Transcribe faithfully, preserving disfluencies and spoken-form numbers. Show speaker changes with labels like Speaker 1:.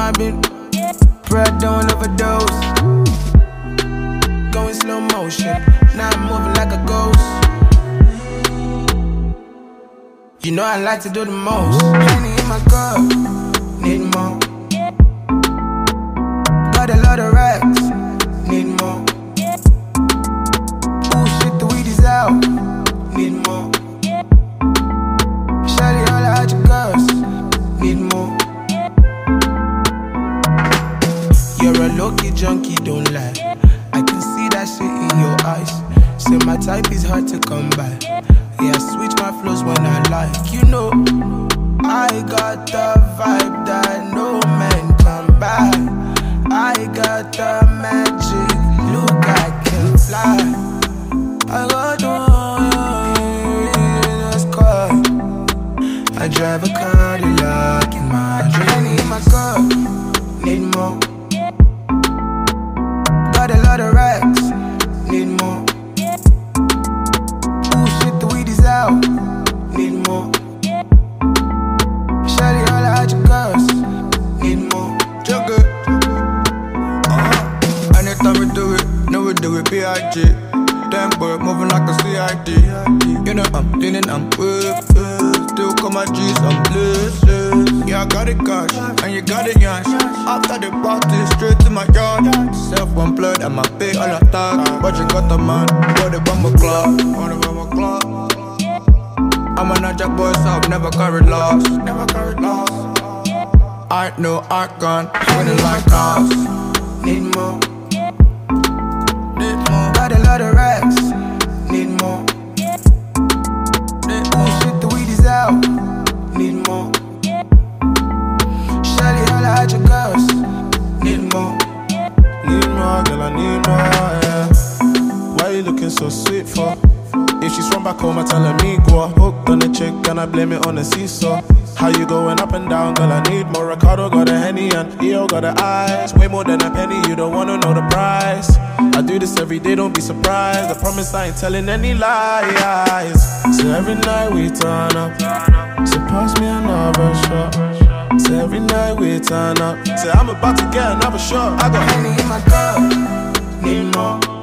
Speaker 1: I've been bred, don't overdose. Going slow motion, now I'm moving like a ghost. You know I like to do the most. Honey in my cup, need more. Got a lot of racks, need more. Ooh shit, the weed is out, need more. Shawty, all I your girls, need more. You're a low-key junkie, don't lie. I can see that shit in your eyes. Say my type is hard to come by. Yeah, I switch my flows when I like. You know, I got the vibe that no man can buy. I got the magic look, I can fly. I got the sky. I drive a Cadillac in my dream. In my car, need more. Got a lot of racks, need more. Ooh shit, the weed is out, need more. Shawty, all I your girls, need more.
Speaker 2: Juggle. Uh-huh. Anytime we do it, know we do it, B I G. Damn boy, moving like a C I D. You know I'm leaning, I'm with it. Still call my G's, I'm blessed. Yeah, I got it cash, and you got it yash. After the party, straight to my yard. Self one blood, and my pay all attack. But you got the man, got the bomber clock. On the bomber clock. I'm a jack boy, so I've never carried loss. Never carried loss. I know I can't win it like us.
Speaker 1: Need more. Need more. Got a lot of racks, need more. Ooh shit, the weed is out, need more. Shawty, all I your girls, need more.
Speaker 3: Need more, girl, I need more, yeah. Why you looking so sweet for? If she's from back home, I tell her me go. Hooked on the chick, and I blame it on the seesaw. How you going up and down, girl, I need more. Ricardo got a Henny and E O got the eyes. Way more than a penny, you don't wanna know the price. I do this every day, don't be surprised. I promise I ain't telling any lies. So every night we turn up. So pass me another shot. So every night we turn up. Say I'm about to get another shot. I got
Speaker 1: Henny in my cup, need more.